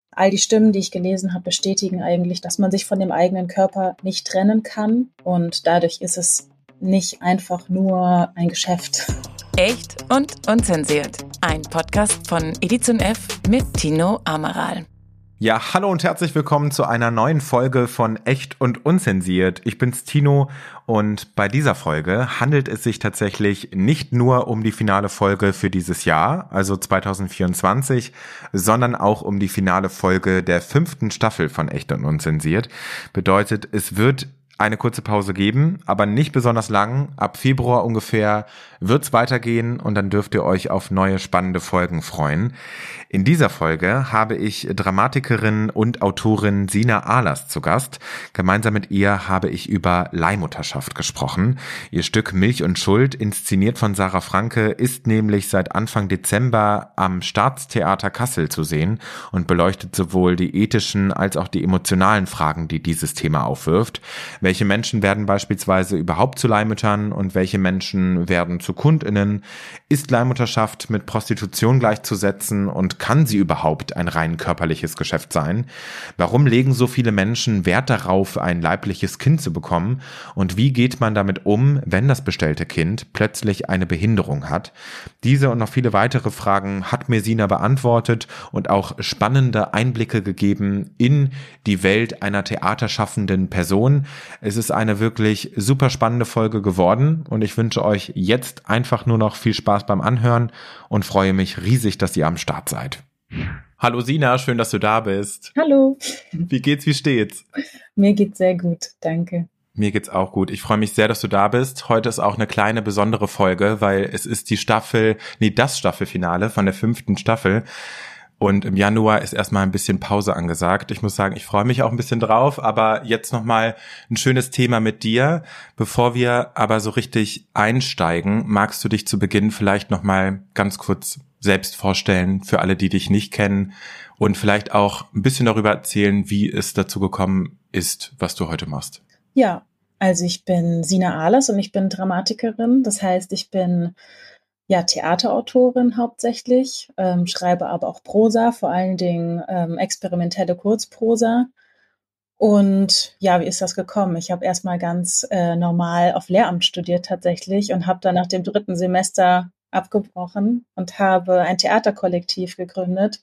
All die Stimmen, die ich gelesen habe, bestätigen eigentlich, dass man sich von dem eigenen Körper nicht trennen kann. Und dadurch ist es nicht einfach nur ein Geschäft. Echt und unzensiert. Ein Podcast von Edition F mit Tino Amaral. Ja, hallo und herzlich willkommen zu einer neuen Folge von Echt und Unzensiert. Ich bin's Tino und bei dieser Folge handelt es sich tatsächlich nicht nur um die finale Folge für dieses Jahr, also 2024, sondern auch um die finale Folge der 5. Staffel von Echt und Unzensiert. Bedeutet, es wird eine kurze Pause geben, aber nicht besonders lang. Ab Februar ungefähr wird's weitergehen und dann dürft ihr euch auf neue spannende Folgen freuen. In dieser Folge habe ich Dramatikerin und Autorin Sina Ahlers zu Gast. Gemeinsam mit ihr habe ich über Leihmutterschaft gesprochen. Ihr Stück Milch und Schuld, inszeniert von Sarah Franke, ist nämlich seit Anfang Dezember am Staatstheater Kassel zu sehen und beleuchtet sowohl die ethischen als auch die emotionalen Fragen, die dieses Thema aufwirft. Welche Menschen werden beispielsweise überhaupt zu Leihmüttern und welche Menschen werden zu KundInnen? Ist Leihmutterschaft mit Prostitution gleichzusetzen und kann sie überhaupt ein rein körperliches Geschäft sein? Warum legen so viele Menschen Wert darauf, ein leibliches Kind zu bekommen? Und wie geht man damit um, wenn das bestellte Kind plötzlich eine Behinderung hat? Diese und noch viele weitere Fragen hat mir Sina beantwortet und auch spannende Einblicke gegeben in die Welt einer theaterschaffenden Person. Es ist eine wirklich super spannende Folge geworden und ich wünsche euch jetzt einfach nur noch viel Spaß beim Anhören und freue mich riesig, dass ihr am Start seid. Hallo Sina, schön, dass du da bist. Hallo. Wie geht's, wie steht's? Mir geht's sehr gut, danke. Mir geht's auch gut. Ich freue mich sehr, dass du da bist. Heute ist auch eine kleine besondere Folge, weil es ist das Staffelfinale von der 5. Staffel. Und im Januar ist erstmal ein bisschen Pause angesagt. Ich muss sagen, ich freue mich auch ein bisschen drauf, aber jetzt nochmal ein schönes Thema mit dir. Bevor wir aber so richtig einsteigen, magst du dich zu Beginn vielleicht nochmal ganz kurz selbst vorstellen für alle, die dich nicht kennen und vielleicht auch ein bisschen darüber erzählen, wie es dazu gekommen ist, was du heute machst. Ja, also ich bin Sina Ahlers und ich bin Dramatikerin. Das heißt, ich bin Theaterautorin hauptsächlich, schreibe aber auch Prosa, vor allen Dingen experimentelle Kurzprosa. Und ja, wie ist das gekommen? Ich habe erstmal ganz normal auf Lehramt studiert tatsächlich und habe dann nach dem 3. Semester abgebrochen und habe ein Theaterkollektiv gegründet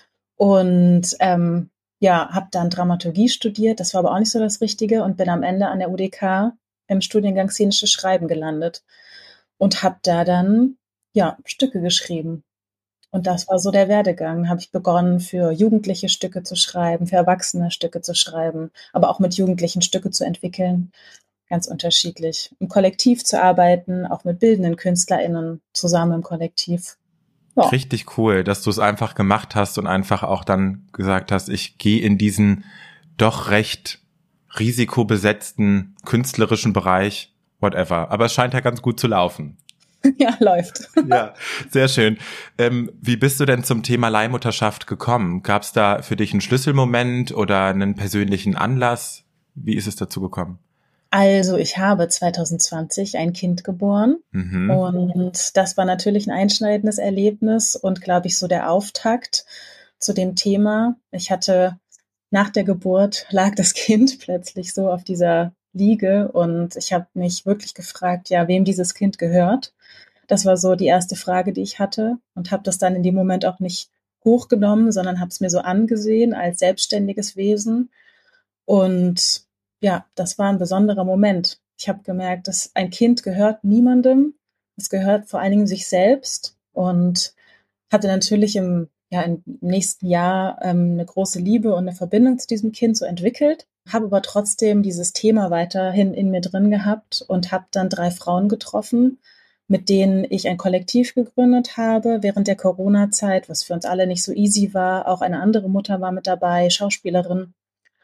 und habe dann Dramaturgie studiert. Das war aber auch nicht so das Richtige und bin am Ende an der UDK im Studiengang Szenisches Schreiben gelandet und habe da dann Stücke geschrieben. Und das war so der Werdegang. Habe ich begonnen, für Jugendliche Stücke zu schreiben, für Erwachsene Stücke zu schreiben, aber auch mit Jugendlichen Stücke zu entwickeln. Ganz unterschiedlich. Im Kollektiv zu arbeiten, auch mit bildenden KünstlerInnen zusammen im Kollektiv. Ja. Richtig cool, dass du es einfach gemacht hast und einfach auch dann gesagt hast, ich gehe in diesen doch recht risikobesetzten künstlerischen Bereich, whatever. Aber es scheint ja ganz gut zu laufen. Ja, läuft. Ja, sehr schön. Wie bist du denn zum Thema Leihmutterschaft gekommen? Gab es da für dich einen Schlüsselmoment oder einen persönlichen Anlass? Wie ist es dazu gekommen? Also ich habe 2020 ein Kind geboren und das war natürlich ein einschneidendes Erlebnis und, glaube ich, so der Auftakt zu dem Thema. Ich hatte nach der Geburt lag das Kind plötzlich so auf dieser Liege und ich habe mich wirklich gefragt, ja, wem dieses Kind gehört. Das war so die erste Frage, die ich hatte und habe das dann in dem Moment auch nicht hochgenommen, sondern habe es mir so angesehen als selbstständiges Wesen. Und ja, das war ein besonderer Moment. Ich habe gemerkt, dass ein Kind gehört niemandem. Es gehört vor allen Dingen sich selbst und hatte natürlich im nächsten Jahr eine große Liebe und eine Verbindung zu diesem Kind so entwickelt, habe aber trotzdem dieses Thema weiterhin in mir drin gehabt und habe dann 3 Frauen getroffen, mit denen ich ein Kollektiv gegründet habe während der Corona-Zeit, was für uns alle nicht so easy war. Auch eine andere Mutter war mit dabei, Schauspielerin.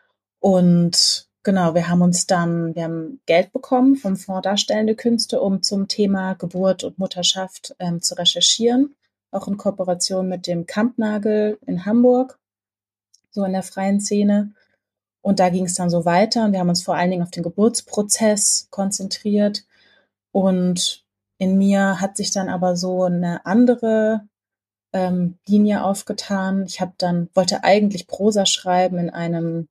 Und genau, wir haben Geld bekommen vom Fonds Darstellende Künste, um zum Thema Geburt und Mutterschaft zu recherchieren, auch in Kooperation mit dem Kampnagel in Hamburg, so in der freien Szene. Und da ging es dann so weiter und wir haben uns vor allen Dingen auf den Geburtsprozess konzentriert. Und in mir hat sich dann aber so eine andere Linie aufgetan. Ich wollte eigentlich Prosa schreiben in einem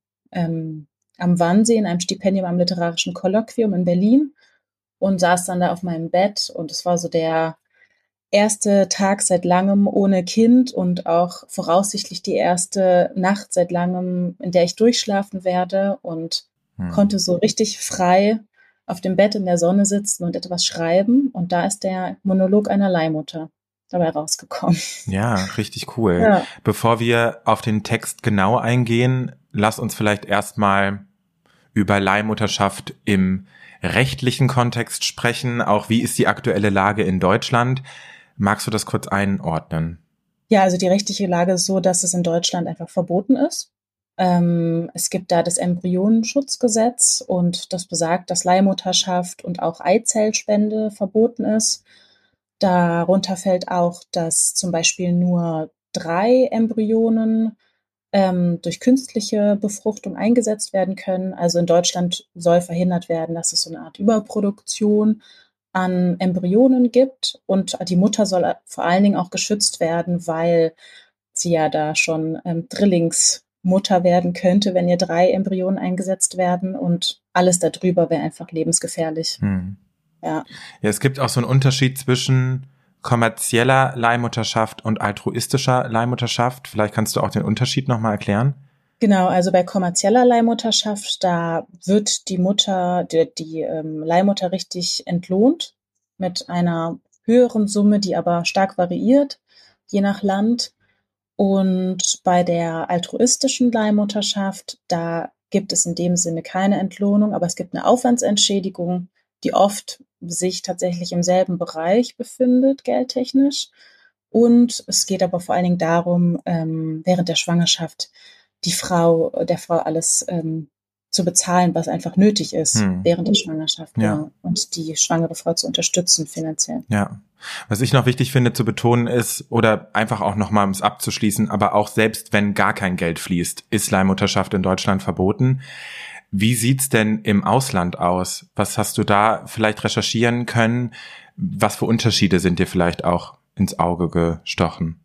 am Wannsee, in einem Stipendium am Literarischen Kolloquium in Berlin und saß dann da auf meinem Bett und es war so der erste Tag seit langem ohne Kind und auch voraussichtlich die erste Nacht seit langem, in der ich durchschlafen werde und konnte so richtig frei auf dem Bett in der Sonne sitzen und etwas schreiben. Und da ist der Monolog einer Leihmutter dabei rausgekommen. Ja, richtig cool. Ja. Bevor wir auf den Text genau eingehen, lass uns vielleicht erstmal über Leihmutterschaft im rechtlichen Kontext sprechen. Auch wie ist die aktuelle Lage in Deutschland? Magst du das kurz einordnen? Ja, also die rechtliche Lage ist so, dass es in Deutschland einfach verboten ist. Es gibt da das Embryonenschutzgesetz und das besagt, dass Leihmutterschaft und auch Eizellspende verboten ist. Darunter fällt auch, dass zum Beispiel nur 3 Embryonen durch künstliche Befruchtung eingesetzt werden können. Also in Deutschland soll verhindert werden, dass es so eine Art Überproduktion an Embryonen gibt und die Mutter soll vor allen Dingen auch geschützt werden, weil sie ja da schon Drillingsmutter werden könnte, wenn ihr 3 Embryonen eingesetzt werden und alles darüber wäre einfach lebensgefährlich. Ja. Ja, es gibt auch so einen Unterschied zwischen kommerzieller Leihmutterschaft und altruistischer Leihmutterschaft. Vielleicht kannst du auch den Unterschied nochmal erklären? Genau, also bei kommerzieller Leihmutterschaft, da wird die Mutter, die Leihmutter richtig entlohnt mit einer höheren Summe, die aber stark variiert, je nach Land. Und bei der altruistischen Leihmutterschaft, da gibt es in dem Sinne keine Entlohnung, aber es gibt eine Aufwandsentschädigung, die oft sich tatsächlich im selben Bereich befindet, geldtechnisch. Und es geht aber vor allen Dingen darum, während der Schwangerschaft der Frau alles zu bezahlen, was einfach nötig ist während der Schwangerschaft. Ja. Ja. Und die schwangere Frau zu unterstützen finanziell. Ja. Was ich noch wichtig finde zu betonen ist, oder einfach auch nochmal, um es abzuschließen, aber auch selbst wenn gar kein Geld fließt, ist Leihmutterschaft in Deutschland verboten. Wie sieht's denn im Ausland aus? Was hast du da vielleicht recherchieren können? Was für Unterschiede sind dir vielleicht auch ins Auge gestochen?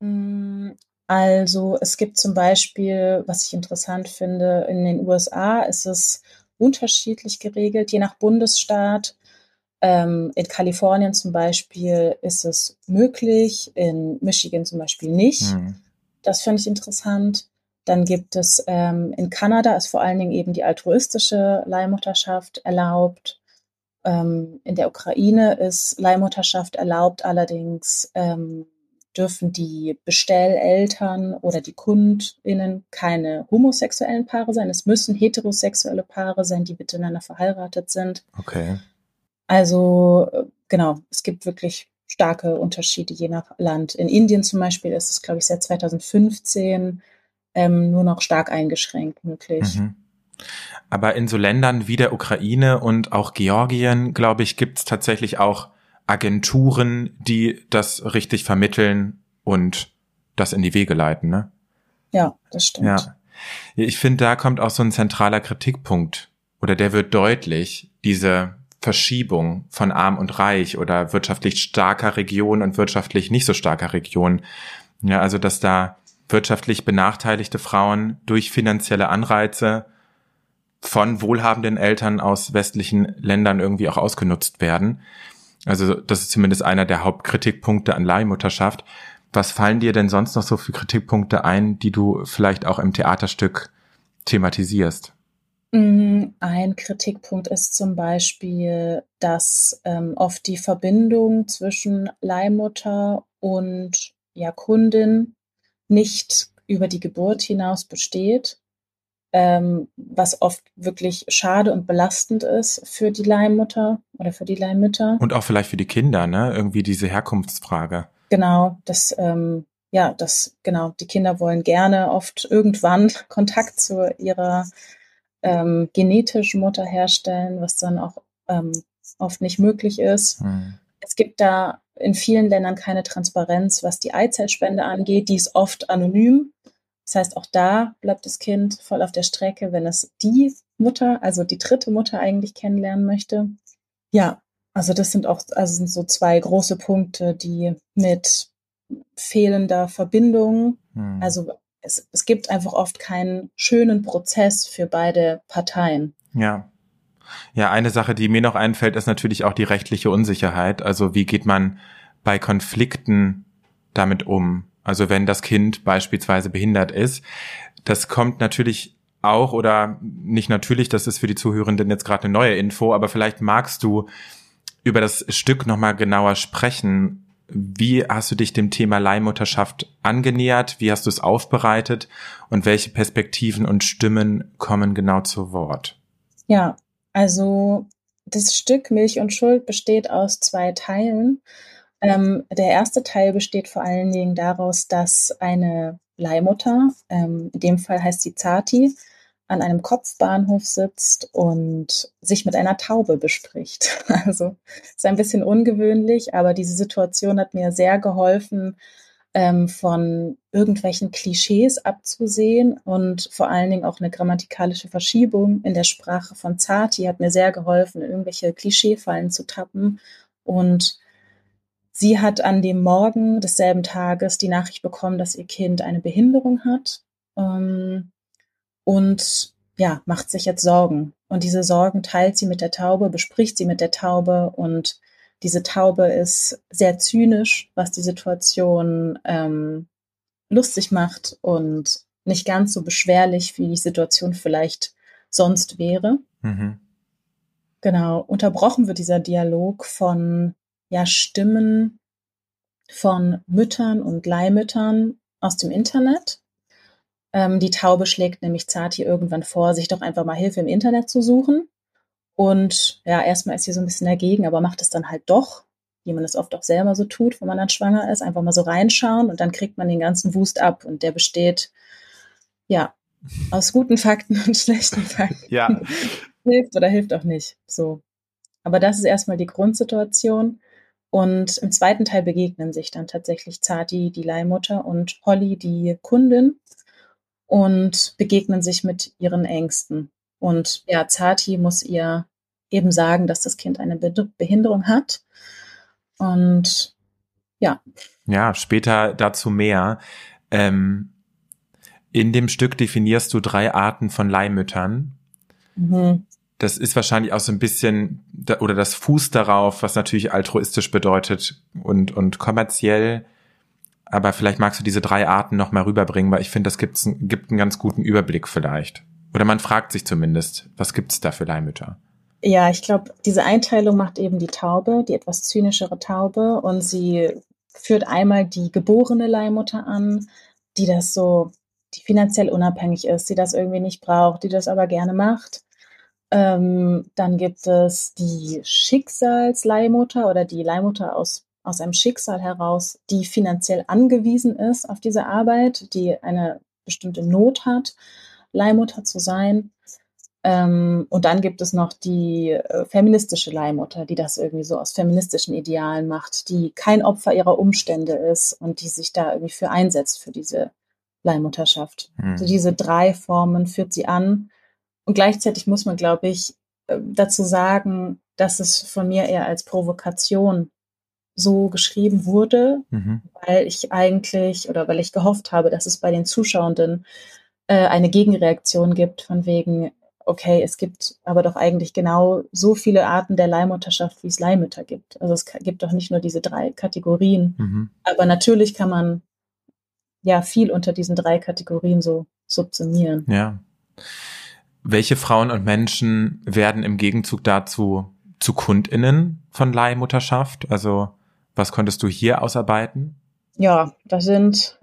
Also es gibt zum Beispiel, was ich interessant finde, in den USA ist es unterschiedlich geregelt, je nach Bundesstaat. In Kalifornien zum Beispiel ist es möglich, in Michigan zum Beispiel nicht. Das finde ich interessant. Dann gibt es in Kanada ist vor allen Dingen eben die altruistische Leihmutterschaft erlaubt. In der Ukraine ist Leihmutterschaft erlaubt, allerdings dürfen die Bestelleltern oder die KundInnen keine homosexuellen Paare sein. Es müssen heterosexuelle Paare sein, die miteinander verheiratet sind. Okay. Also genau, es gibt wirklich starke Unterschiede je nach Land. In Indien zum Beispiel ist es, glaube ich, seit 2015 nur noch stark eingeschränkt möglich. Aber in so Ländern wie der Ukraine und auch Georgien, glaube ich, gibt es tatsächlich auch Agenturen, die das richtig vermitteln und das in die Wege leiten, ne? Ja, das stimmt. Ja. Ich finde, da kommt auch so ein zentraler Kritikpunkt, oder der wird deutlich, diese Verschiebung von arm und reich oder wirtschaftlich starker Region und wirtschaftlich nicht so starker Region. Ja, also dass da wirtschaftlich benachteiligte Frauen durch finanzielle Anreize von wohlhabenden Eltern aus westlichen Ländern irgendwie auch ausgenutzt werden. Also das ist zumindest einer der Hauptkritikpunkte an Leihmutterschaft. Was fallen dir denn sonst noch so für Kritikpunkte ein, die du vielleicht auch im Theaterstück thematisierst? Ein Kritikpunkt ist zum Beispiel, dass oft die Verbindung zwischen Leihmutter und Kundin nicht über die Geburt hinaus besteht, was oft wirklich schade und belastend ist für die Leihmutter oder für die Leihmütter. Und auch vielleicht für die Kinder, ne? Irgendwie diese Herkunftsfrage. Genau, die Kinder wollen gerne oft irgendwann Kontakt zu ihrer genetischen Mutter herstellen, was dann auch oft nicht möglich ist. Es gibt da in vielen Ländern keine Transparenz, was die Eizellspende angeht. Die ist oft anonym. Das heißt, auch da bleibt das Kind voll auf der Strecke, wenn es die Mutter, also die dritte Mutter eigentlich kennenlernen möchte. Ja, also das sind so 2 große Punkte, die mit fehlender Verbindung. Also es gibt einfach oft keinen schönen Prozess für beide Parteien. Ja. Ja, eine Sache, die mir noch einfällt, ist natürlich auch die rechtliche Unsicherheit. Also wie geht man bei Konflikten damit um? Also wenn das Kind beispielsweise behindert ist, das kommt natürlich auch, oder nicht natürlich, das ist für die Zuhörenden jetzt gerade eine neue Info, aber vielleicht magst du über das Stück nochmal genauer sprechen. Wie hast du dich dem Thema Leihmutterschaft angenähert? Wie hast du es aufbereitet? Und welche Perspektiven und Stimmen kommen genau zu Wort? Ja, also das Stück Milch und Schuld besteht aus 2 Teilen. Der erste Teil besteht vor allen Dingen daraus, dass eine Leihmutter, in dem Fall heißt sie Zati, an einem Kopfbahnhof sitzt und sich mit einer Taube bespricht. Also ist ein bisschen ungewöhnlich, aber diese Situation hat mir sehr geholfen, von irgendwelchen Klischees abzusehen, und vor allen Dingen auch eine grammatikalische Verschiebung in der Sprache von Zati hat mir sehr geholfen, in irgendwelche Klischeefallen zu tappen. Und sie hat an dem Morgen desselben Tages die Nachricht bekommen, dass ihr Kind eine Behinderung hat, und ja, macht sich jetzt Sorgen. Und diese Sorgen teilt sie mit der Taube, bespricht sie mit der Taube, und diese Taube ist sehr zynisch, was die Situation lustig macht und nicht ganz so beschwerlich, wie die Situation vielleicht sonst wäre. Genau, unterbrochen wird dieser Dialog von Stimmen von Müttern und Leihmüttern aus dem Internet. Die Taube schlägt nämlich Zati irgendwann vor, sich doch einfach mal Hilfe im Internet zu suchen. Und ja, erstmal ist sie so ein bisschen dagegen, aber macht es dann halt doch, wie man es oft auch selber so tut, wenn man dann schwanger ist, einfach mal so reinschauen, und dann kriegt man den ganzen Wust ab, und der besteht ja aus guten Fakten und schlechten Fakten. Ja. Hilft oder hilft auch nicht. So. Aber das ist erstmal die Grundsituation. Und im zweiten Teil begegnen sich dann tatsächlich Zati, die Leihmutter, und Holly, die Kundin, und begegnen sich mit ihren Ängsten. Und ja, Zati muss ihr eben sagen, dass das Kind eine Behinderung hat. Und ja. Ja, später dazu mehr. In dem Stück definierst du 3 Arten von Leihmüttern. Das ist wahrscheinlich auch so ein bisschen, oder das fußt darauf, was natürlich altruistisch bedeutet und kommerziell. Aber vielleicht magst du diese 3 Arten noch mal rüberbringen, weil ich finde, das gibt einen ganz guten Überblick vielleicht. Oder man fragt sich zumindest, was gibt's da für Leihmütter? Ja, ich glaube, diese Einteilung macht eben die Taube, die etwas zynischere Taube, und sie führt einmal die geborene Leihmutter an, die finanziell unabhängig ist, die das irgendwie nicht braucht, die das aber gerne macht. Dann gibt es die Schicksalsleihmutter oder die Leihmutter aus einem Schicksal heraus, die finanziell angewiesen ist auf diese Arbeit, die eine bestimmte Not hat, Leihmutter zu sein. Und dann gibt es noch die feministische Leihmutter, die das irgendwie so aus feministischen Idealen macht, die kein Opfer ihrer Umstände ist und die sich da irgendwie für einsetzt, für diese Leihmutterschaft. Also diese 3 Formen führt sie an. Und gleichzeitig muss man, glaube ich, dazu sagen, dass es von mir eher als Provokation so geschrieben wurde, weil ich gehofft habe, dass es bei den Zuschauenden eine Gegenreaktion gibt, von wegen, okay, es gibt aber doch eigentlich genau so viele Arten der Leihmutterschaft, wie es Leihmütter gibt. Also es gibt doch nicht nur diese 3 Kategorien. Aber natürlich kann man ja viel unter diesen 3 Kategorien so subsumieren. Ja. Welche Frauen und Menschen werden im Gegenzug dazu zu KundInnen von Leihmutterschaft? Also was konntest du hier ausarbeiten? Ja, das sind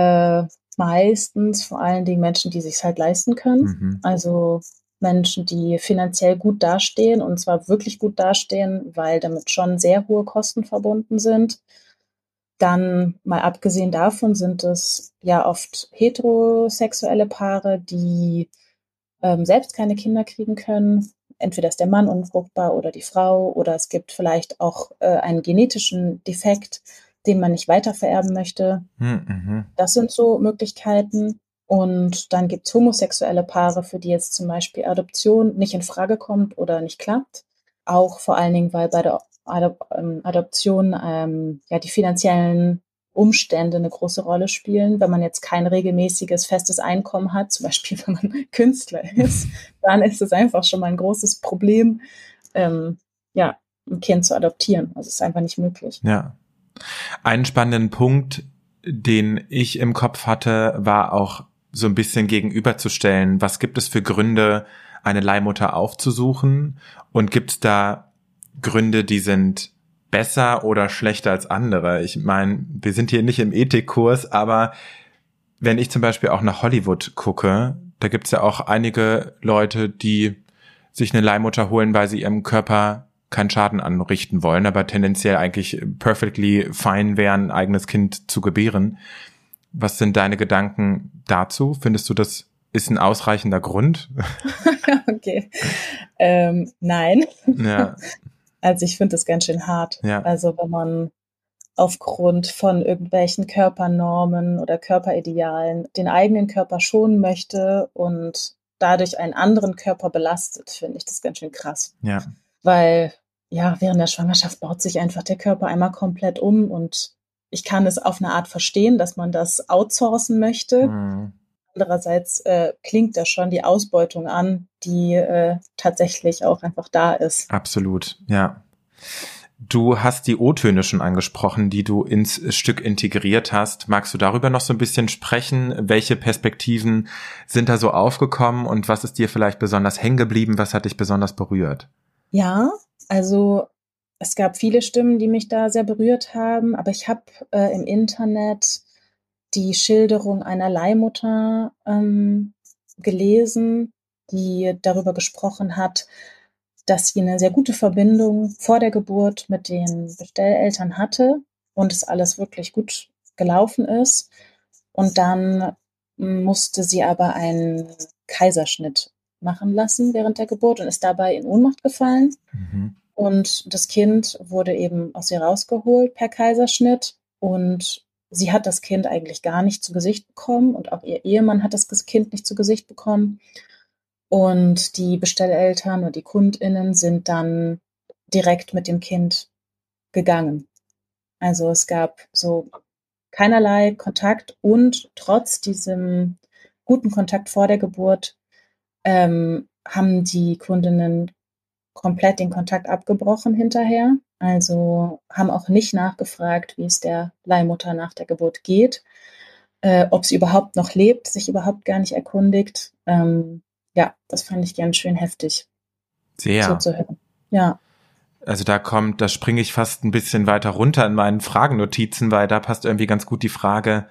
meistens vor allen Dingen Menschen, die sich halt leisten können. Also Menschen, die finanziell gut dastehen, und zwar wirklich gut dastehen, weil damit schon sehr hohe Kosten verbunden sind. Dann, mal abgesehen davon, sind es ja oft heterosexuelle Paare, die selbst keine Kinder kriegen können. Entweder ist der Mann unfruchtbar oder die Frau, oder es gibt vielleicht auch einen genetischen Defekt, den man nicht weitervererben möchte. Das sind so Möglichkeiten. Und dann gibt es homosexuelle Paare, für die jetzt zum Beispiel Adoption nicht in Frage kommt oder nicht klappt. Auch vor allen Dingen, weil bei der Adoption die finanziellen Umstände eine große Rolle spielen. Wenn man jetzt kein regelmäßiges, festes Einkommen hat, zum Beispiel wenn man Künstler ist, dann ist es einfach schon mal ein großes Problem, ein Kind zu adoptieren. Also es ist einfach nicht möglich. Ja. Einen spannenden Punkt, den ich im Kopf hatte, war auch so ein bisschen gegenüberzustellen. Was gibt es für Gründe, eine Leihmutter aufzusuchen? Und gibt es da Gründe, die sind besser oder schlechter als andere? Ich meine, wir sind hier nicht im Ethikkurs, aber wenn ich zum Beispiel auch nach Hollywood gucke, da gibt es ja auch einige Leute, die sich eine Leihmutter holen, weil sie ihrem Körper keinen Schaden anrichten wollen, aber tendenziell eigentlich perfectly fine wären, ein eigenes Kind zu gebären. Was sind deine Gedanken dazu? Findest du, das ist ein ausreichender Grund? Okay. Nein. Ja. Also ich finde das ganz schön hart. Ja. Also wenn man aufgrund von irgendwelchen Körpernormen oder Körperidealen den eigenen Körper schonen möchte und dadurch einen anderen Körper belastet, finde ich das ganz schön krass. Ja. Weil während der Schwangerschaft baut sich einfach der Körper einmal komplett um und ich kann es auf eine Art verstehen, dass man das outsourcen möchte. Mhm. Andererseits klingt da schon die Ausbeutung an, die tatsächlich auch einfach da ist. Absolut, ja. Du hast die O-Töne schon angesprochen, die du ins Stück integriert hast. Magst du darüber noch so ein bisschen sprechen? Welche Perspektiven sind da so aufgekommen und was ist dir vielleicht besonders hängen geblieben? Was hat dich besonders berührt? Ja, also es gab viele Stimmen, die mich da sehr berührt haben, aber ich habe im Internet die Schilderung einer Leihmutter gelesen, die darüber gesprochen hat, dass sie eine sehr gute Verbindung vor der Geburt mit den Bestelleltern hatte und es alles wirklich gut gelaufen ist. Und dann musste sie aber einen Kaiserschnitt machen lassen während der Geburt und ist dabei in Ohnmacht gefallen. Mhm. Und das Kind wurde eben aus ihr rausgeholt per Kaiserschnitt und sie hat das Kind eigentlich gar nicht zu Gesicht bekommen und auch ihr Ehemann hat das Kind nicht zu Gesicht bekommen. Und die Bestelleltern und die KundInnen sind dann direkt mit dem Kind gegangen. Also es gab so keinerlei Kontakt und trotz diesem guten Kontakt vor der Geburt haben die Kundinnen komplett den Kontakt abgebrochen hinterher. Also haben auch nicht nachgefragt, wie es der Leihmutter nach der Geburt geht, ob sie überhaupt noch lebt, sich überhaupt gar nicht erkundigt. Das fand ich ganz schön heftig. Sehr. So zu hören. Ja. Also da springe ich fast ein bisschen weiter runter in meinen Fragennotizen, weil da passt irgendwie ganz gut die Frage,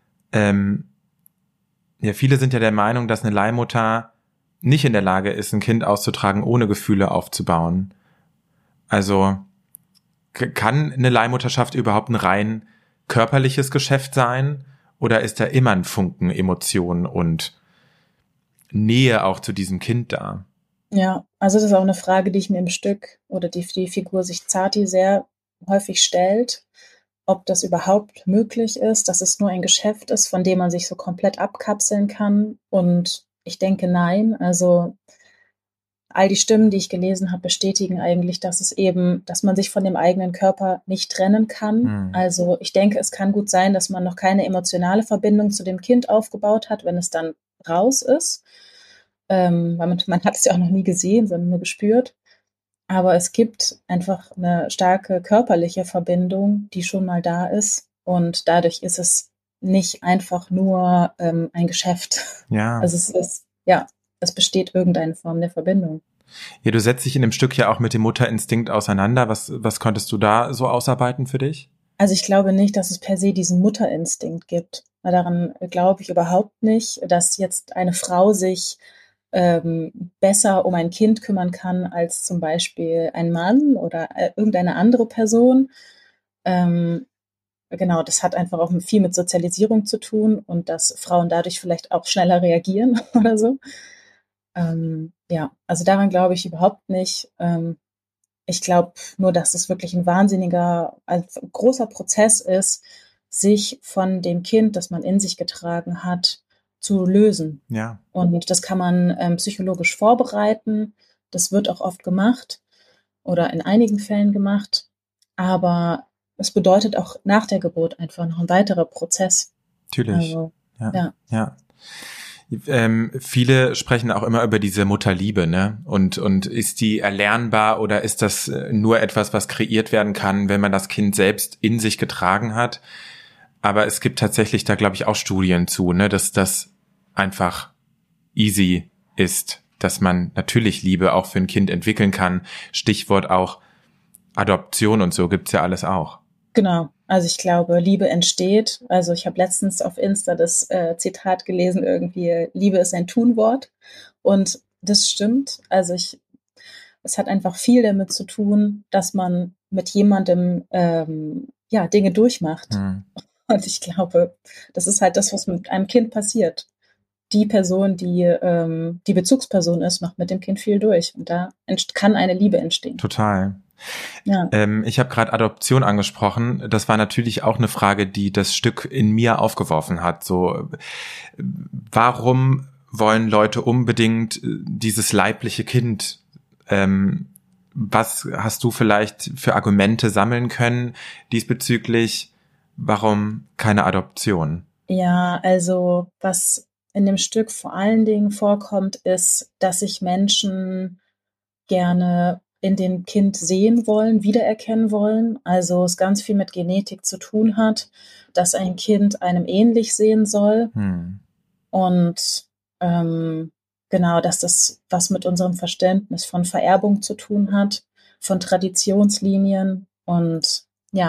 viele sind ja der Meinung, dass eine Leihmutter nicht in der Lage ist, ein Kind auszutragen, ohne Gefühle aufzubauen. Also kann eine Leihmutterschaft überhaupt ein rein körperliches Geschäft sein oder ist da immer ein Funken Emotionen und Nähe auch zu diesem Kind da? Ja, also das ist auch eine Frage, die ich mir im Stück oder die Figur sich Zati sehr häufig stellt, ob das überhaupt möglich ist, dass es nur ein Geschäft ist, von dem man sich so komplett abkapseln kann. Und ich denke, nein. Also all die Stimmen, die ich gelesen habe, bestätigen eigentlich, dass man sich von dem eigenen Körper nicht trennen kann. Mhm. Also ich denke, es kann gut sein, dass man noch keine emotionale Verbindung zu dem Kind aufgebaut hat, wenn es dann raus ist. Weil man hat es ja auch noch nie gesehen, sondern nur gespürt. Aber es gibt einfach eine starke körperliche Verbindung, die schon mal da ist. Und dadurch ist es nicht einfach nur ein Geschäft. Ja. Also es besteht irgendeine Form der Verbindung. Ja, du setzt dich in dem Stück ja auch mit dem Mutterinstinkt auseinander. Was konntest du da so ausarbeiten für dich? Also ich glaube nicht, dass es per se diesen Mutterinstinkt gibt. Weil daran glaube ich überhaupt nicht, dass jetzt eine Frau sich besser um ein Kind kümmern kann als zum Beispiel ein Mann oder irgendeine andere Person. Genau, das hat einfach auch viel mit Sozialisierung zu tun und dass Frauen dadurch vielleicht auch schneller reagieren oder so. Also daran glaube ich überhaupt nicht. Ich glaube nur, dass es wirklich ein großer Prozess ist, sich von dem Kind, das man in sich getragen hat, zu lösen. Ja. Und das kann man psychologisch vorbereiten. Das wird auch oft gemacht oder in einigen Fällen gemacht. Aber es bedeutet auch nach der Geburt einfach noch ein weiterer Prozess. Natürlich. Also, ja. Viele sprechen auch immer über diese Mutterliebe, ne? Und ist die erlernbar oder ist das nur etwas, was kreiert werden kann, wenn man das Kind selbst in sich getragen hat? Aber es gibt tatsächlich da, glaube ich, auch Studien zu, ne? Dass das einfach easy ist, dass man natürlich Liebe auch für ein Kind entwickeln kann. Stichwort auch Adoption und so gibt's ja alles auch. Genau. Also ich glaube, Liebe entsteht. Also ich habe letztens auf Insta das Zitat gelesen, irgendwie, Liebe ist ein Tunwort. Und das stimmt. Also es hat einfach viel damit zu tun, dass man mit jemandem Dinge durchmacht. Und ich glaube, das ist halt das, was mit einem Kind passiert. Die Person, die Bezugsperson ist, macht mit dem Kind viel durch. Und da kann eine Liebe entstehen. Total. Ja. Ich habe gerade Adoption angesprochen. Das war natürlich auch eine Frage, die das Stück in mir aufgeworfen hat. So, warum wollen Leute unbedingt dieses leibliche Kind? Was hast du vielleicht für Argumente sammeln können diesbezüglich? Warum keine Adoption? Ja, also was in dem Stück vor allen Dingen vorkommt, ist, dass sich Menschen gerne in dem Kind sehen wollen, wiedererkennen wollen. Also es ganz viel mit Genetik zu tun hat, dass ein Kind einem ähnlich sehen soll. Und genau, dass das was mit unserem Verständnis von Vererbung zu tun hat, von Traditionslinien. Und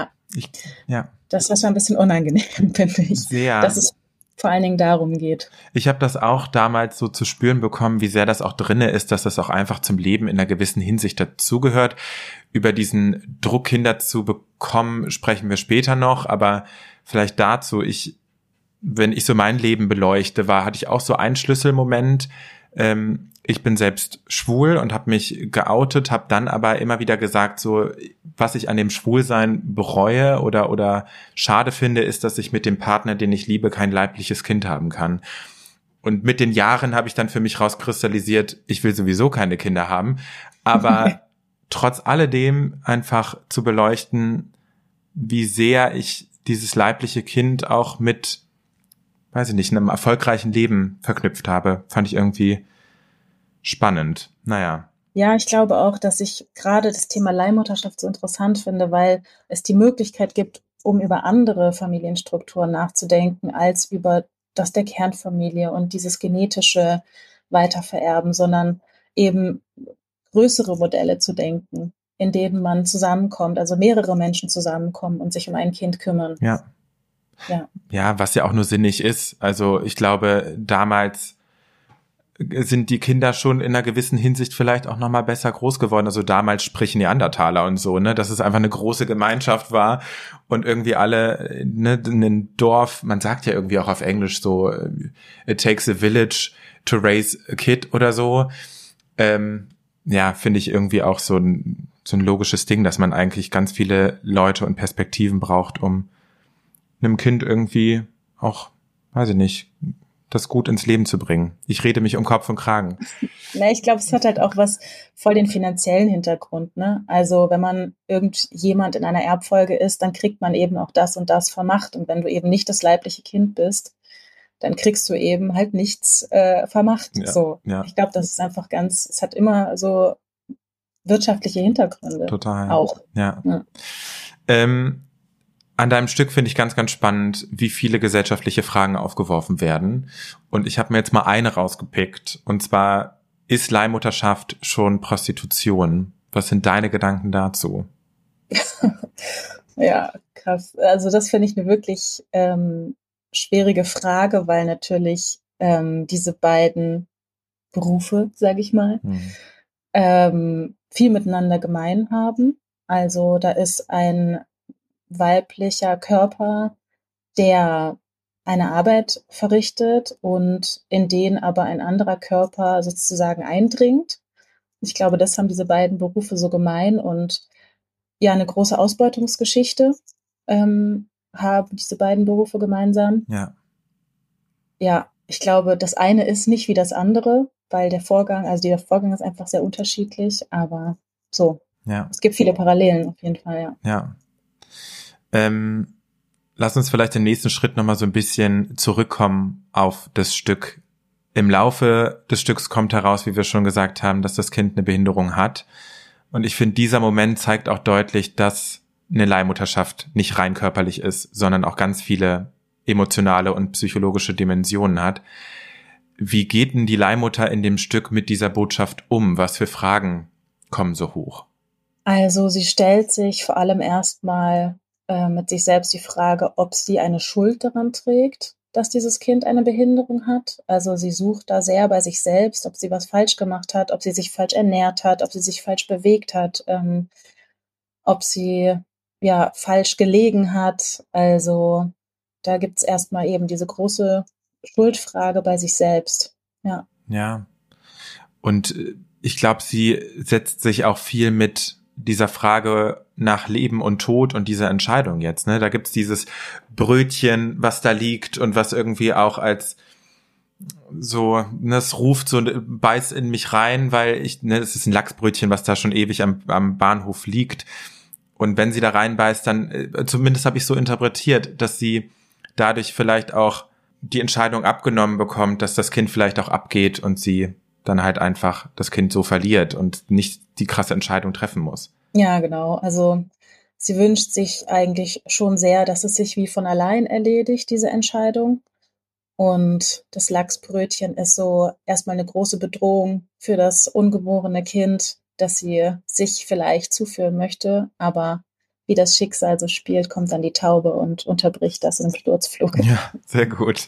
das ist ein bisschen unangenehm, finde ich. Sehr. Dass es vor allen Dingen darum geht. Ich habe das auch damals so zu spüren bekommen, wie sehr das auch drinne ist, dass das auch einfach zum Leben in einer gewissen Hinsicht dazugehört. Über diesen Druck, Kinder zu bekommen, sprechen wir später noch, aber vielleicht dazu, wenn ich so mein Leben beleuchte, hatte ich auch so einen Schlüsselmoment. Ich bin selbst schwul und habe mich geoutet, habe dann aber immer wieder gesagt, so was ich an dem Schwulsein bereue oder schade finde, ist, dass ich mit dem Partner, den ich liebe, kein leibliches Kind haben kann. Und mit den Jahren habe ich dann für mich rauskristallisiert, ich will sowieso keine Kinder haben, aber trotz alledem einfach zu beleuchten, wie sehr ich dieses leibliche Kind auch mit, weiß ich nicht, einem erfolgreichen Leben verknüpft habe, fand ich irgendwie spannend. Naja. Ja, ich glaube auch, dass ich gerade das Thema Leihmutterschaft so interessant finde, weil es die Möglichkeit gibt, um über andere Familienstrukturen nachzudenken, als über das der Kernfamilie und dieses genetische Weitervererben, sondern eben größere Modelle zu denken, in denen man zusammenkommt, also mehrere Menschen zusammenkommen und sich um ein Kind kümmern. Ja, was ja auch nur sinnig ist. Also ich glaube, damals sind die Kinder schon in einer gewissen Hinsicht vielleicht auch nochmal besser groß geworden. Also damals sprich Neandertaler und so, ne, dass es einfach eine große Gemeinschaft war und irgendwie alle, ne, in ein Dorf, man sagt ja irgendwie auch auf Englisch so, it takes a village to raise a kid oder so. Finde ich irgendwie auch so ein logisches Ding, dass man eigentlich ganz viele Leute und Perspektiven braucht, um einem Kind irgendwie auch, weiß ich nicht, das gut ins Leben zu bringen. Ich rede mich um Kopf und Kragen. Na, ich glaube, es hat halt auch was voll den finanziellen Hintergrund, ne? Also wenn man irgendjemand in einer Erbfolge ist, dann kriegt man eben auch das und das vermacht. Und wenn du eben nicht das leibliche Kind bist, dann kriegst du eben halt nichts vermacht. Ja. Ich glaube, das ist einfach es hat immer so wirtschaftliche Hintergründe. Total. Auch. Ja. An deinem Stück finde ich ganz, ganz spannend, wie viele gesellschaftliche Fragen aufgeworfen werden. Und ich habe mir jetzt mal eine rausgepickt. Und zwar, ist Leihmutterschaft schon Prostitution? Was sind deine Gedanken dazu? Ja, krass. Also das finde ich eine wirklich schwierige Frage, weil natürlich diese beiden Berufe, sage ich mal, viel miteinander gemein haben. Also da ist ein weiblicher Körper, der eine Arbeit verrichtet und in den aber ein anderer Körper sozusagen eindringt. Ich glaube, das haben diese beiden Berufe so gemein und ja, eine große Ausbeutungsgeschichte haben diese beiden Berufe gemeinsam. Ja, ich glaube, das eine ist nicht wie das andere, weil der Vorgang ist einfach sehr unterschiedlich, aber so. Ja. Es gibt viele Parallelen auf jeden Fall, ja. Ja. Lass uns vielleicht den nächsten Schritt nochmal so ein bisschen zurückkommen auf das Stück. Im Laufe des Stücks kommt heraus, wie wir schon gesagt haben, dass das Kind eine Behinderung hat. Und ich finde, dieser Moment zeigt auch deutlich, dass eine Leihmutterschaft nicht rein körperlich ist, sondern auch ganz viele emotionale und psychologische Dimensionen hat. Wie geht denn die Leihmutter in dem Stück mit dieser Botschaft um? Was für Fragen kommen so hoch? Also sie stellt sich vor allem erstmal mit sich selbst die Frage, ob sie eine Schuld daran trägt, dass dieses Kind eine Behinderung hat. Also sie sucht da sehr bei sich selbst, ob sie was falsch gemacht hat, ob sie sich falsch ernährt hat, ob sie sich falsch bewegt hat, ob sie ja falsch gelegen hat. Also da gibt's erstmal eben diese große Schuldfrage bei sich selbst. Ja. Ja. Und ich glaube, sie setzt sich auch viel mit dieser Frage nach Leben und Tod und dieser Entscheidung jetzt. Ne? Da gibt's dieses Brötchen, was da liegt und was irgendwie auch als so, ne, es ruft so, beiß in mich rein, weil es ist ein Lachsbrötchen, was da schon ewig am Bahnhof liegt. Und wenn sie da reinbeißt, dann, zumindest habe ich so interpretiert, dass sie dadurch vielleicht auch die Entscheidung abgenommen bekommt, dass das Kind vielleicht auch abgeht und sie dann halt einfach das Kind so verliert und nicht die krasse Entscheidung treffen muss. Ja, genau. Also sie wünscht sich eigentlich schon sehr, dass es sich wie von allein erledigt, diese Entscheidung. Und das Lachsbrötchen ist so erstmal eine große Bedrohung für das ungeborene Kind, das sie sich vielleicht zuführen möchte. Aber wie das Schicksal so spielt, kommt dann die Taube und unterbricht das im Sturzflug. Ja, sehr gut.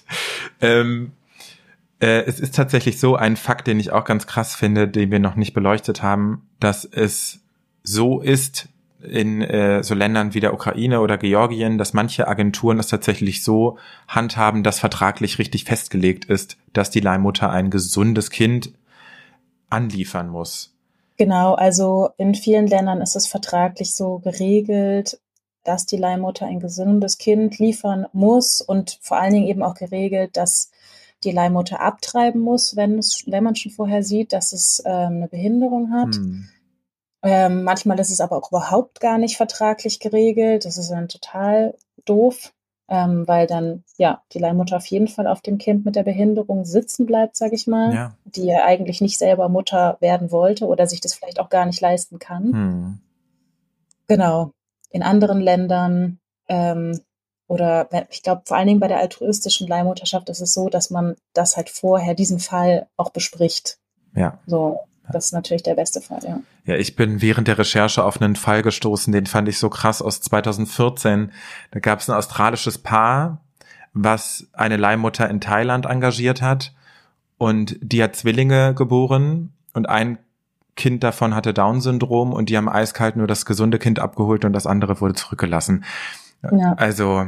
Es ist tatsächlich so ein Fakt, den ich auch ganz krass finde, den wir noch nicht beleuchtet haben, dass es so ist in so Ländern wie der Ukraine oder Georgien, dass manche Agenturen das tatsächlich so handhaben, dass vertraglich richtig festgelegt ist, dass die Leihmutter ein gesundes Kind anliefern muss. Genau, also in vielen Ländern ist es vertraglich so geregelt, dass die Leihmutter ein gesundes Kind liefern muss und vor allen Dingen eben auch geregelt, dass die Leihmutter abtreiben muss, wenn man schon vorher sieht, dass es eine Behinderung hat. Manchmal ist es aber auch überhaupt gar nicht vertraglich geregelt. Das ist dann total doof, weil dann ja die Leihmutter auf jeden Fall auf dem Kind mit der Behinderung sitzen bleibt, sage ich mal, Ja. die ja eigentlich nicht selber Mutter werden wollte oder sich das vielleicht auch gar nicht leisten kann. Genau. In anderen Ländern oder ich glaube, vor allen Dingen bei der altruistischen Leihmutterschaft ist es so, dass man das halt vorher, diesen Fall auch bespricht. Ja. So, das ist natürlich der beste Fall, ja. Ja, ich bin während der Recherche auf einen Fall gestoßen, den fand ich so krass, aus 2014. Da gab es ein australisches Paar, was eine Leihmutter in Thailand engagiert hat und die hat Zwillinge geboren und ein Kind davon hatte Down-Syndrom und die haben eiskalt nur das gesunde Kind abgeholt und das andere wurde zurückgelassen. Ja. Also,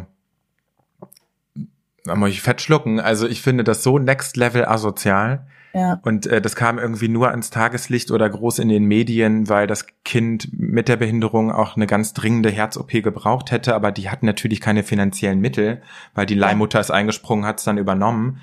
da muss ich fett schlucken. Also ich finde das so next level asozial. Ja. Und das kam irgendwie nur ans Tageslicht oder groß in den Medien, weil das Kind mit der Behinderung auch eine ganz dringende Herz-OP gebraucht hätte, aber die hatten natürlich keine finanziellen Mittel, weil die Leihmutter ist eingesprungen, hat es dann übernommen.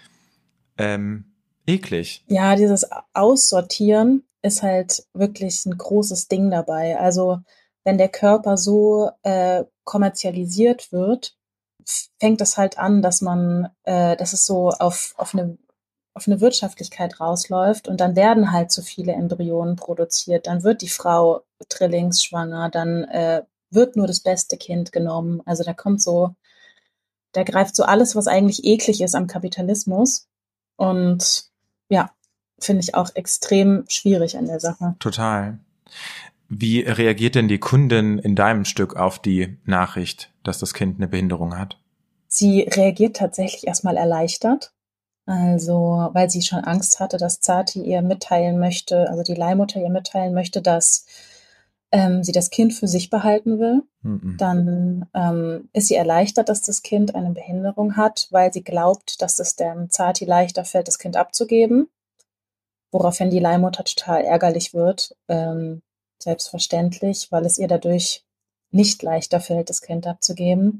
Eklig. Ja, dieses Aussortieren ist halt wirklich ein großes Ding dabei. Also wenn der Körper so kommerzialisiert wird, fängt es halt an, dass es so auf eine Wirtschaftlichkeit rausläuft und dann werden halt zu viele Embryonen produziert. Dann wird die Frau trillingsschwanger, dann wird nur das beste Kind genommen. Also da greift so alles, was eigentlich eklig ist am Kapitalismus. Und ja, finde ich auch extrem schwierig an der Sache. Total. Wie reagiert denn die Kundin in deinem Stück auf die Nachricht, dass das Kind eine Behinderung hat? Sie reagiert tatsächlich erstmal erleichtert. Also, weil sie schon Angst hatte, dass Zati ihr mitteilen möchte, also die Leihmutter ihr mitteilen möchte, dass sie das Kind für sich behalten will. Dann ist sie erleichtert, dass das Kind eine Behinderung hat, weil sie glaubt, dass es dem Zati leichter fällt, das Kind abzugeben. Woraufhin die Leihmutter total ärgerlich wird, selbstverständlich, weil es ihr dadurch nicht leichter fällt, das Kind abzugeben.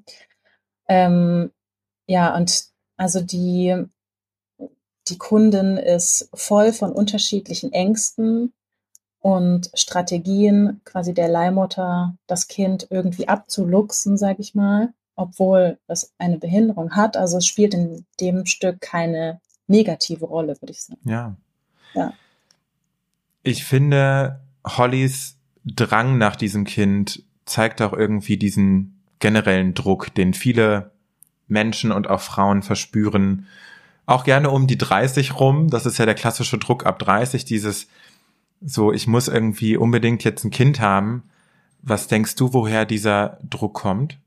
Ja, und also die Kundin ist voll von unterschiedlichen Ängsten und Strategien quasi der Leihmutter, das Kind irgendwie abzuluxen, sage ich mal, obwohl es eine Behinderung hat. Also es spielt in dem Stück keine negative Rolle, würde ich sagen. Ja. Ja. Ich finde, Hollys Drang nach diesem Kind zeigt auch irgendwie diesen generellen Druck, den viele Menschen und auch Frauen verspüren. Auch gerne um die 30 rum. Das ist ja der klassische Druck ab 30, dieses so, ich muss irgendwie unbedingt jetzt ein Kind haben. Was denkst du, woher dieser Druck kommt?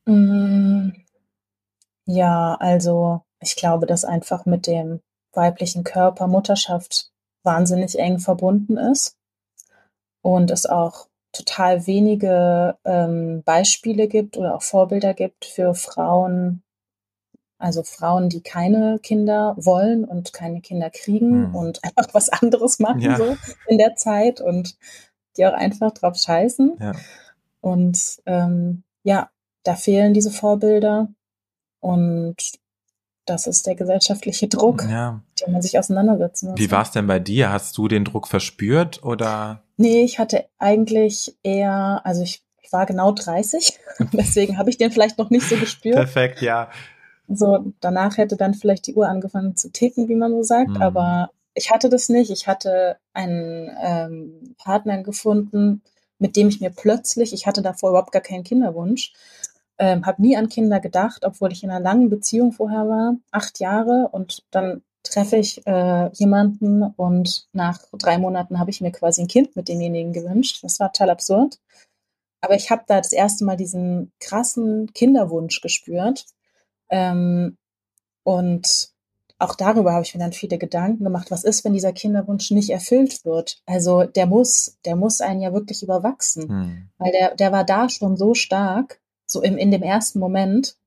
Ja, also ich glaube, dass einfach mit dem weiblichen Körper Mutterschaft wahnsinnig eng verbunden ist und es auch total wenige Beispiele gibt oder auch Vorbilder gibt für Frauen, also Frauen, die keine Kinder wollen und keine Kinder kriegen und einfach was anderes machen so in der Zeit und die auch einfach drauf scheißen. Ja. Und ja, da fehlen diese Vorbilder und das ist der gesellschaftliche Druck, den man sich auseinandersetzen muss. Wie war es denn bei dir? Hast du den Druck verspürt oder? Nee, ich hatte eigentlich eher, also ich war genau 30, deswegen habe ich den vielleicht noch nicht so gespürt. Perfekt, ja. So, danach hätte dann vielleicht die Uhr angefangen zu ticken, wie man so sagt, aber ich hatte das nicht. Ich hatte einen Partner gefunden, mit dem ich mir plötzlich, ich hatte davor überhaupt gar keinen Kinderwunsch, habe nie an Kinder gedacht, obwohl ich in einer langen Beziehung vorher war, 8 Jahre, und dann treffe ich jemanden und nach 3 Monaten habe ich mir quasi ein Kind mit demjenigen gewünscht. Das war total absurd. Aber ich habe da das erste Mal diesen krassen Kinderwunsch gespürt. Und auch darüber habe ich mir dann viele Gedanken gemacht, was ist, wenn dieser Kinderwunsch nicht erfüllt wird? Also der muss einen ja wirklich überwachsen, weil der war da schon so stark, so in dem ersten Moment,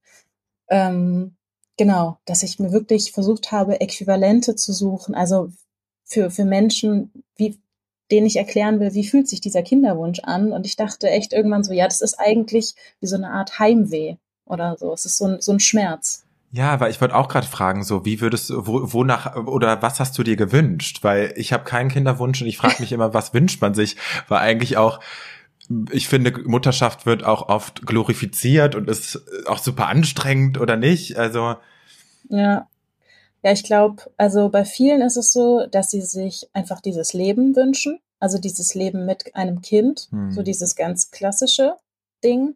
genau, dass ich mir wirklich versucht habe, Äquivalente zu suchen, also für Menschen, denen ich erklären will, wie fühlt sich dieser Kinderwunsch an? Und ich dachte echt irgendwann so, ja, das ist eigentlich wie so eine Art Heimweh oder so. Es ist so ein Schmerz. Ja, weil ich wollte auch gerade fragen, so wie würdest du, wonach oder was hast du dir gewünscht? Weil ich habe keinen Kinderwunsch und ich frage mich immer, was wünscht man sich? Weil eigentlich auch, ich finde, Mutterschaft wird auch oft glorifiziert und ist auch super anstrengend, oder nicht? Also ja, ich glaube, also bei vielen ist es so, dass sie sich einfach dieses Leben wünschen, also dieses Leben mit einem Kind, so dieses ganz klassische Ding.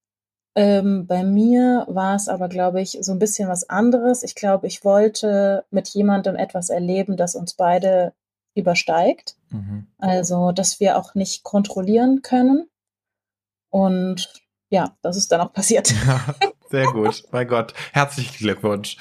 Bei mir war es aber, glaube ich, so ein bisschen was anderes. Ich glaube, ich wollte mit jemandem etwas erleben, das uns beide übersteigt. Also, dass wir auch nicht kontrollieren können. Und ja, das ist dann auch passiert. Ja, sehr gut. Mein Gott, herzlichen Glückwunsch.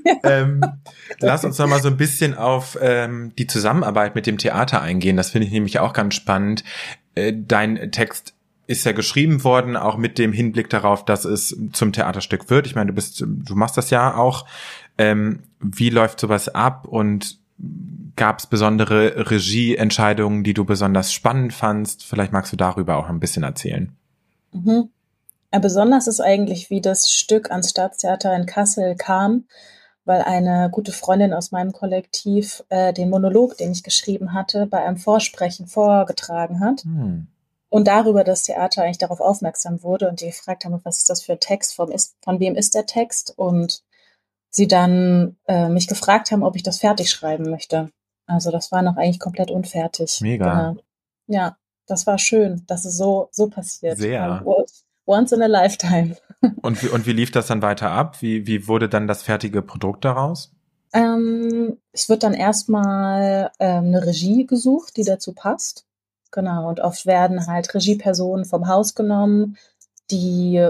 Lass uns noch mal so ein bisschen auf die Zusammenarbeit mit dem Theater eingehen. Das finde ich nämlich auch ganz spannend. Dein Text ist ja geschrieben worden, auch mit dem Hinblick darauf, dass es zum Theaterstück wird. Ich meine, du machst das ja auch. Wie läuft sowas ab und gab es besondere Regieentscheidungen, die du besonders spannend fandst? Vielleicht magst du darüber auch ein bisschen erzählen. Ja, besonders ist eigentlich, wie das Stück ans Staatstheater in Kassel kam, weil eine gute Freundin aus meinem Kollektiv den Monolog, den ich geschrieben hatte, bei einem Vorsprechen vorgetragen hat. Und darüber das Theater eigentlich darauf aufmerksam wurde und die gefragt haben, was ist das für ein Text, von wem ist der Text? Und sie dann mich gefragt haben, ob ich das fertig schreiben möchte. Also das war noch eigentlich komplett unfertig. Mega. Genau. Ja, das war schön, dass es so passiert. Sehr. Once in a lifetime. Und wie lief das dann weiter ab? Wie wurde dann das fertige Produkt daraus? Es wird dann erstmal eine Regie gesucht, die dazu passt. Genau, und oft werden halt Regiepersonen vom Haus genommen, die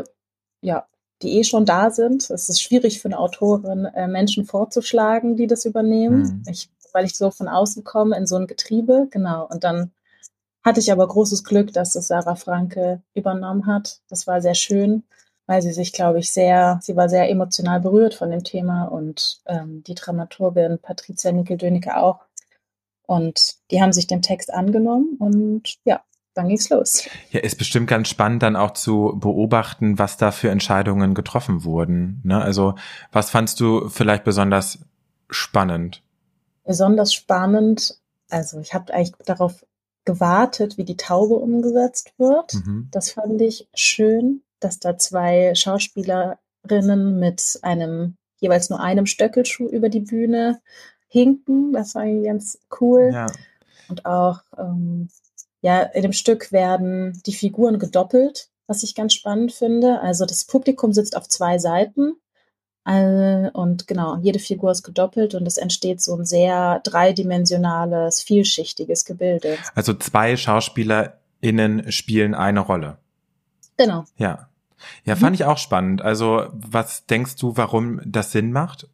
schon da sind. Es ist schwierig für eine Autorin, Menschen vorzuschlagen, die das übernehmen, weil ich so von außen komme in so ein Getriebe. Genau, und dann hatte ich aber großes Glück, dass es Sarah Franke übernommen hat. Das war sehr schön, weil sie sich, glaube ich, sie war sehr emotional berührt von dem Thema und die Dramaturgin Patricia Nickel-Dönecke auch. Und die haben sich dem Text angenommen und ja, dann ging's los. Ja, ist bestimmt ganz spannend dann auch zu beobachten, was da für Entscheidungen getroffen wurden. Ne? Also was fandst du vielleicht besonders spannend? Besonders spannend, also ich habe eigentlich darauf gewartet, wie die Taube umgesetzt wird. Das fand ich schön, dass da 2 Schauspielerinnen mit jeweils nur einem Stöckelschuh über die Bühne hinken. Das war irgendwie ganz cool. Ja. Und auch in dem Stück werden die Figuren gedoppelt, was ich ganz spannend finde. Also das Publikum sitzt auf 2 Seiten und genau, jede Figur ist gedoppelt und es entsteht so ein sehr dreidimensionales, vielschichtiges Gebilde. Also 2 SchauspielerInnen spielen eine Rolle. Genau. Ja. Ja, fand ich auch spannend. Also was denkst du, warum das Sinn macht?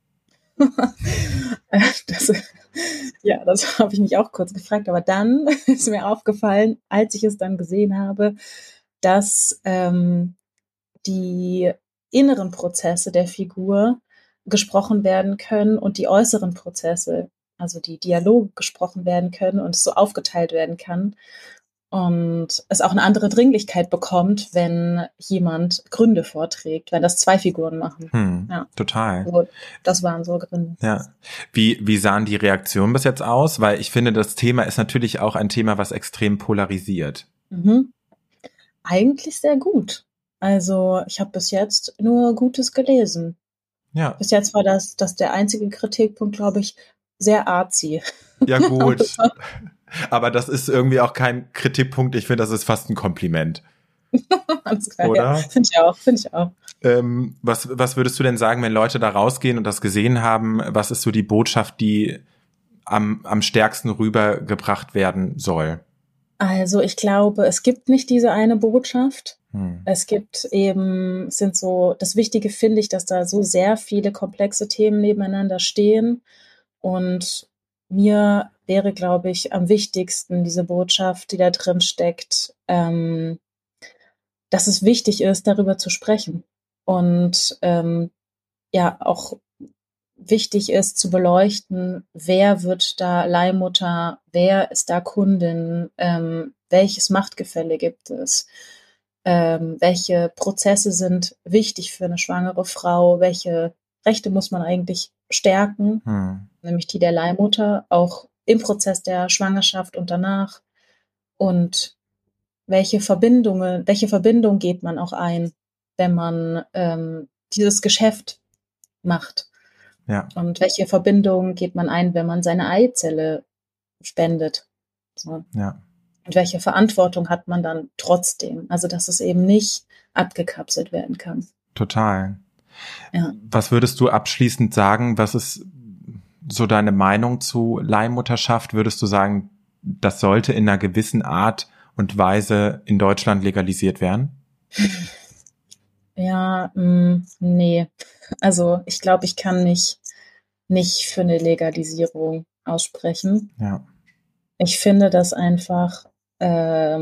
Das habe ich mich auch kurz gefragt, aber dann ist mir aufgefallen, als ich es dann gesehen habe, dass die inneren Prozesse der Figur gesprochen werden können und die äußeren Prozesse, also die Dialoge gesprochen werden können und es so aufgeteilt werden kann und es auch eine andere Dringlichkeit bekommt, wenn jemand Gründe vorträgt, wenn das 2 Figuren machen. Ja. Total. So, das waren so Gründe. Ja. Wie sahen die Reaktionen bis jetzt aus? Weil ich finde, das Thema ist natürlich auch ein Thema, was extrem polarisiert. Eigentlich sehr gut. Also ich habe bis jetzt nur Gutes gelesen. Ja. Bis jetzt war das der einzige Kritikpunkt, glaube ich, sehr arzi. Ja gut, aber das ist irgendwie auch kein Kritikpunkt. Ich finde, das ist fast ein Kompliment. Alles klar, oder? Ja. Finde ich auch. Was würdest du denn sagen, wenn Leute da rausgehen und das gesehen haben? Was ist so die Botschaft, die am stärksten rübergebracht werden soll? Also ich glaube, es gibt nicht diese eine Botschaft. Es gibt eben, das Wichtige finde ich, dass da so sehr viele komplexe Themen nebeneinander stehen. Und mir wäre, glaube ich, am wichtigsten diese Botschaft, die da drin steckt, dass es wichtig ist, darüber zu sprechen. Und auch wichtig ist zu beleuchten, wer wird da Leihmutter, wer ist da Kundin, welches Machtgefälle gibt es, welche Prozesse sind wichtig für eine schwangere Frau, welche Rechte muss man eigentlich stärken, nämlich die der Leihmutter, auch im Prozess der Schwangerschaft und danach. Und welche Verbindung geht man auch ein, wenn man dieses Geschäft macht. Ja. Und welche Verbindung geht man ein, wenn man seine Eizelle spendet? So. Ja. Und welche Verantwortung hat man dann trotzdem? Also, dass es eben nicht abgekapselt werden kann. Total. Ja. Was würdest du abschließend sagen? Was ist so deine Meinung zu Leihmutterschaft? Würdest du sagen, das sollte in einer gewissen Art und Weise in Deutschland legalisiert werden? Ja, nee. Also ich glaube, ich kann mich nicht für eine Legalisierung aussprechen. Ja. Ich finde, dass einfach, dass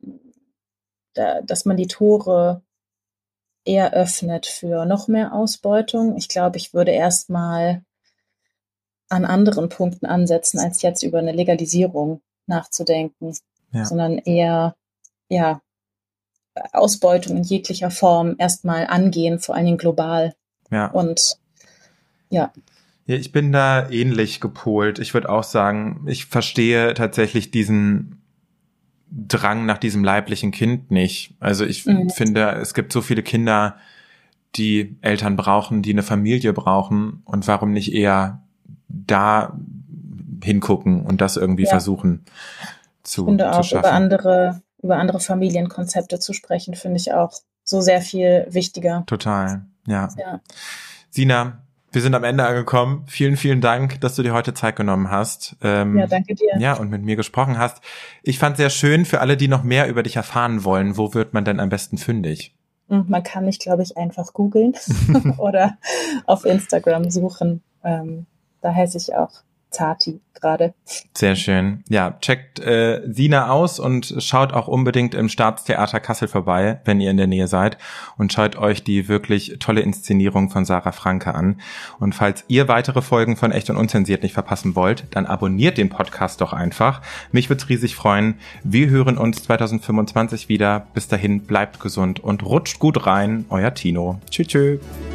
man die Tore eher öffnet für noch mehr Ausbeutung. Ich glaube, ich würde erstmal an anderen Punkten ansetzen, als jetzt über eine Legalisierung nachzudenken, sondern eher, Ausbeutung in jeglicher Form erstmal angehen, vor allen Dingen global. Ja. Und ja. Ja, ich bin da ähnlich gepolt. Ich würde auch sagen, ich verstehe tatsächlich diesen Drang nach diesem leiblichen Kind nicht. Also ich finde, es gibt so viele Kinder, die Eltern brauchen, die eine Familie brauchen. Und warum nicht eher da hingucken und das irgendwie versuchen zu schaffen? Ich finde auch, über andere Familienkonzepte zu sprechen, finde ich auch so sehr viel wichtiger. Total, ja. Sina, wir sind am Ende angekommen. Vielen, vielen Dank, dass du dir heute Zeit genommen hast. Danke dir. Ja, und mit mir gesprochen hast. Ich fand sehr schön, für alle, die noch mehr über dich erfahren wollen, wo wird man denn am besten fündig? Man kann mich, glaube ich, einfach googeln oder auf Instagram suchen. Da heiße ich auch Zati gerade. Sehr schön. Ja, checkt Sina aus und schaut auch unbedingt im Staatstheater Kassel vorbei, wenn ihr in der Nähe seid, und schaut euch die wirklich tolle Inszenierung von Sarah Franke an. Und falls ihr weitere Folgen von Echt und Unzensiert nicht verpassen wollt, dann abonniert den Podcast doch einfach. Mich würde es riesig freuen. Wir hören uns 2025 wieder. Bis dahin, bleibt gesund und rutscht gut rein. Euer Tino. Tschüss.